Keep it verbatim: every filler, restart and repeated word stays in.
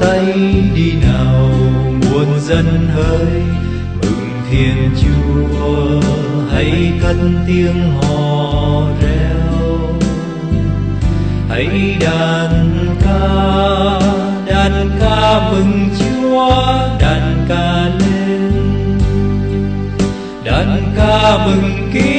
tay đi nào muôn dân hỡi, mừng Thiên Chúa hãy cất tiếng hò reo. Hãy đàn ca, đàn ca mừng Chúa, đàn ca lên, đàn ca mừng Kitô